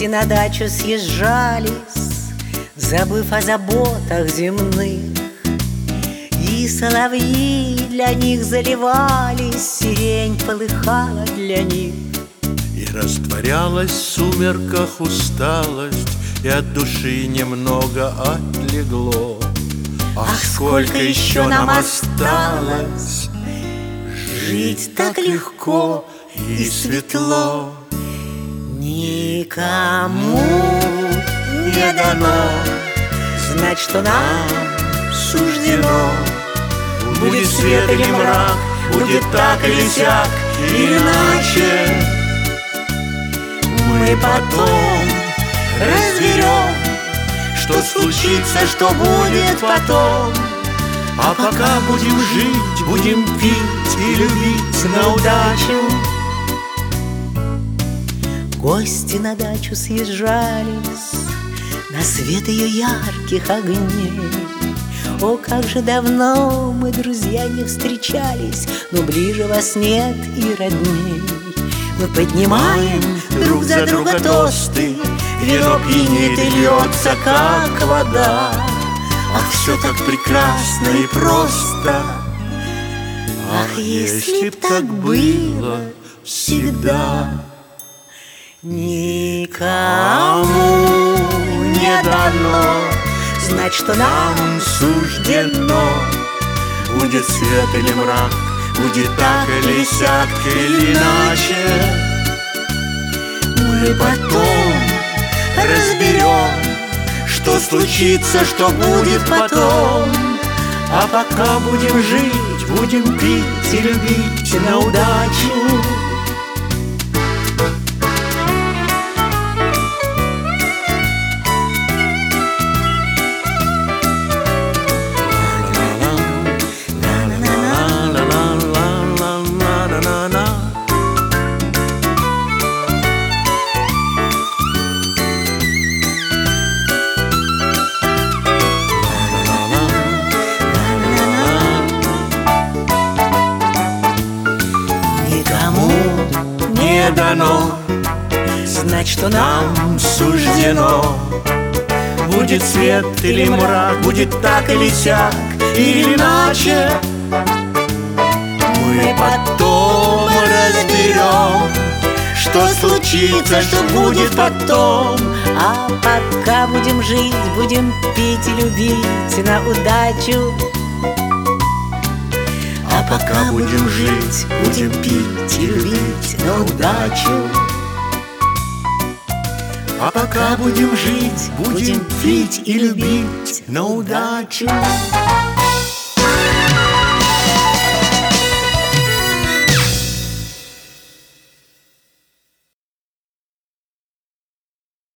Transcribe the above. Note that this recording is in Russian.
Гости на дачу съезжались, забыв о заботах земных, и соловьи для них заливались, сирень полыхала для них. И растворялась в сумерках усталость, и от души немного отлегло. Ах, сколько еще нам осталось жить так легко и светло. Никому не дано знать, что нам суждено. Будет свет или мрак, будет так или сяк, или иначе. Мы потом разберем, что случится, что будет потом. А пока будем жить, будем пить и любить на удачу. Гости на дачу съезжались на свет ее ярких огней. О, как же давно мы, друзья, не встречались, но ближе вас нет и родней. Мы поднимаем друг за друга тосты, вино пьянит и льется, как вода. Ах, все так прекрасно и просто. Ах, если б так было всегда. Никому не дано знать, что нам суждено. Будет свет или мрак, будет так или сяк, или иначе. Мы потом разберем, что случится, что будет потом. А пока будем жить, будем пить и любить на удачу. Не дано знать, что нам суждено. Будет свет или мрак, будет так или сяк, или иначе. Мы потом разберем, что случится, что будет потом. А пока будем жить, будем пить и любить на удачу. А пока будем жить, будем пить и любить на удачу. А пока будем жить, будем пить и любить на удачу.